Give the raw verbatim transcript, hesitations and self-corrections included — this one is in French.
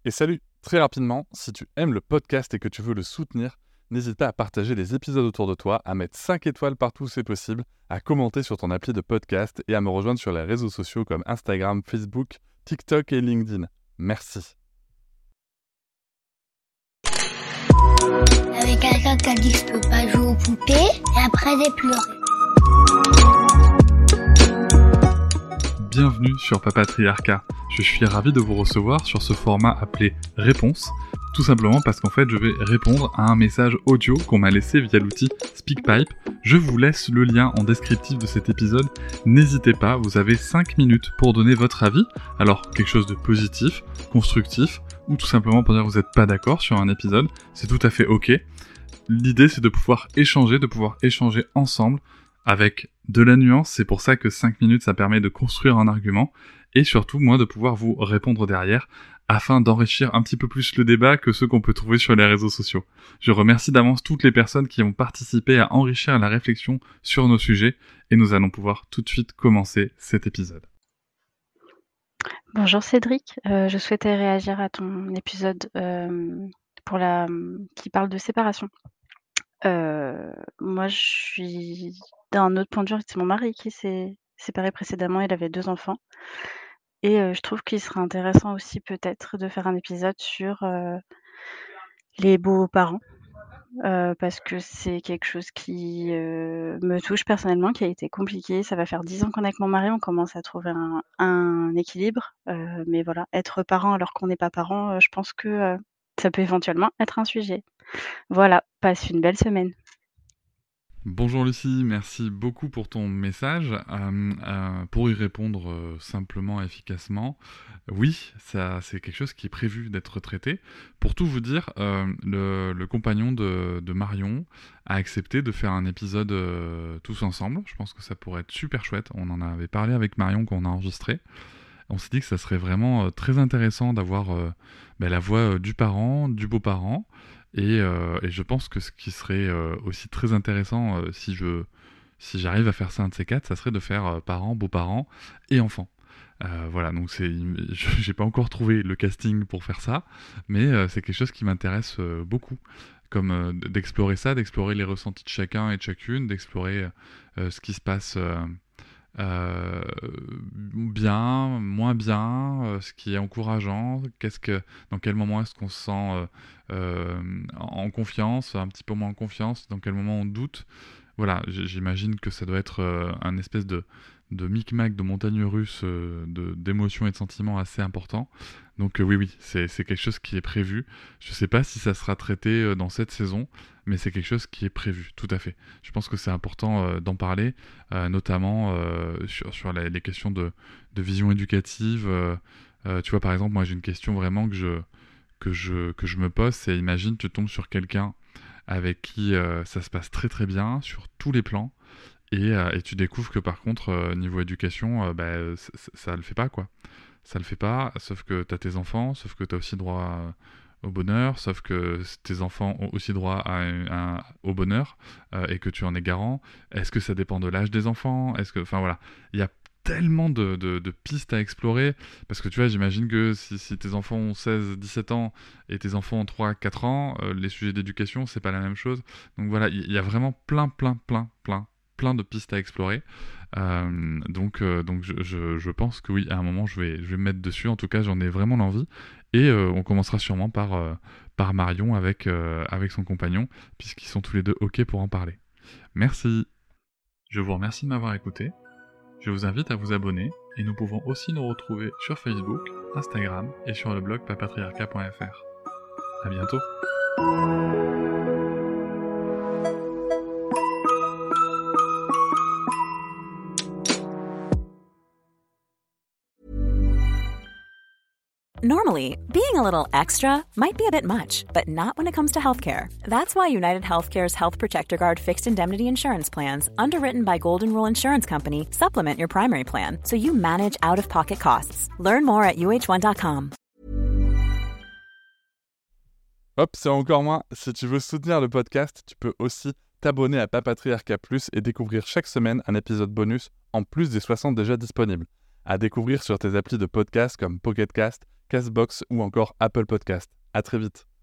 Et salut, très rapidement, si tu aimes le podcast et que tu veux le soutenir, n'hésite pas à partager les épisodes autour de toi, à mettre cinq étoiles partout où c'est possible, à commenter sur ton appli de podcast et à me rejoindre sur les réseaux sociaux comme Instagram, Facebook, TikTok et LinkedIn. Merci. Avec quelqu'un qui a dit que je peux pas jouer aux poupées, et après j'ai pleuré. Bienvenue sur Papatriarcat. Je suis ravi de vous recevoir sur ce format appelé Réponse, tout simplement parce qu'en fait je vais répondre à un message audio qu'on m'a laissé via l'outil SpeakPipe. Je vous laisse le lien en descriptif de cet épisode. N'hésitez pas, vous avez cinq minutes pour donner votre avis. Alors quelque chose de positif, constructif, ou tout simplement pour dire que vous n'êtes pas d'accord sur un épisode, c'est tout à fait ok. L'idée c'est de pouvoir échanger, de pouvoir échanger ensemble avec de la nuance, c'est pour ça que cinq minutes ça permet de construire un argument, et surtout moi de pouvoir vous répondre derrière, afin d'enrichir un petit peu plus le débat que ceux qu'on peut trouver sur les réseaux sociaux. Je remercie d'avance toutes les personnes qui ont participé à enrichir la réflexion sur nos sujets, et nous allons pouvoir tout de suite commencer cet épisode. Bonjour Cédric, euh, je souhaitais réagir à ton épisode euh, pour la, qui parle de séparation. Euh, moi je suis d'un autre point de vue, c'est mon mari qui s'est séparé précédemment, il avait deux enfants. Et euh, je trouve qu'il serait intéressant aussi peut-être de faire un épisode sur euh, les beaux-parents. Euh, parce que c'est quelque chose qui euh, me touche personnellement, qui a été compliqué. Ça va faire dix ans qu'on est avec mon mari, on commence à trouver un, un équilibre. Euh, mais voilà, être parent alors qu'on n'est pas parent, euh, je pense que euh, ça peut éventuellement être un sujet. Voilà, passe une belle semaine. Bonjour Lucie, merci beaucoup pour ton message. Euh, euh, pour y répondre euh, simplement et efficacement, oui, ça, c'est quelque chose qui est prévu d'être traité. Pour tout vous dire, euh, le, le compagnon de, de Marion a accepté de faire un épisode euh, tous ensemble. Je pense que ça pourrait être super chouette. On en avait parlé avec Marion quand on a enregistré. On s'est dit que ça serait vraiment euh, très intéressant d'avoir euh, bah, la voix euh, du parent, du beau-parent. Et, euh, et je pense que ce qui serait euh, aussi très intéressant euh, si je si j'arrive à faire ça un de ces quatre, ça serait de faire euh, parents, beaux-parents et enfants. Euh, voilà, donc c'est, j'ai pas encore trouvé le casting pour faire ça, mais euh, c'est quelque chose qui m'intéresse euh, beaucoup, comme euh, d'explorer ça, d'explorer les ressentis de chacun et de chacune, d'explorer euh, ce qui se passe. Euh, Euh, bien, moins bien, euh, ce qui est encourageant, qu'est-ce que, dans quel moment est-ce qu'on se sent euh, euh, en confiance, un petit peu moins en confiance, dans quel moment on doute. Voilà, j'imagine que ça doit être euh, un espèce de, de micmac, de montagne russe, euh, de, d'émotions et de sentiments assez important. Donc euh, oui, oui, c'est, c'est quelque chose qui est prévu. Je sais pas si ça sera traité euh, dans cette saison, mais c'est quelque chose qui est prévu, tout à fait. Je pense que c'est important euh, d'en parler, euh, notamment euh, sur, sur les, les questions de, de vision éducative. Euh, euh, tu vois, par exemple, moi j'ai une question vraiment que je, que je, que je me pose, c'est imagine tu tombes sur quelqu'un avec qui euh, ça se passe très très bien sur tous les plans, et, euh, et tu découvres que par contre, euh, niveau éducation, euh, bah, ça, ça le fait pas, quoi. Ça le fait pas, sauf que t'as tes enfants, sauf que t'as aussi droit euh, au bonheur, sauf que tes enfants ont aussi droit à un, un- au bonheur, euh, et que tu en es garant. Est-ce que ça dépend de l'âge des enfants? Est-ce que, enfin voilà, il y a tellement de, de- de pistes à explorer, parce que tu vois, j'imagine que si, si tes enfants ont seize dix-sept ans et tes enfants ont trois quatre ans, euh, les sujets d'éducation, c'est pas la même chose. Donc voilà, il y, y a vraiment plein, plein, plein, plein, plein de pistes à explorer. Euh, donc, euh, donc je, je- je pense que oui, à un moment, je vais, je vais me mettre dessus. En tout cas, j'en ai vraiment l'envie. Et euh, on commencera sûrement par, euh, par Marion avec, euh, avec son compagnon, puisqu'ils sont tous les deux OK pour en parler. Merci. Je vous remercie de m'avoir écouté. Je vous invite à vous abonner, et nous pouvons aussi nous retrouver sur Facebook, Instagram et sur le blog papatriarcat point f r. À bientôt. Normally, being a little extra might be a bit much, but not when it comes to healthcare. That's why United Healthcare's Health Protector Guard fixed indemnity insurance plans, underwritten by Golden Rule Insurance Company, supplement your primary plan so you manage out-of-pocket costs. Learn more at U H one dot com. Hop, c'est encore moins. Si tu veux soutenir le podcast, tu peux aussi t'abonner à Papatriarcat Plus et découvrir chaque semaine un épisode bonus en plus des soixante déjà disponibles. À découvrir sur tes applis de podcast comme Pocket Cast, Castbox ou encore Apple Podcast. À très vite.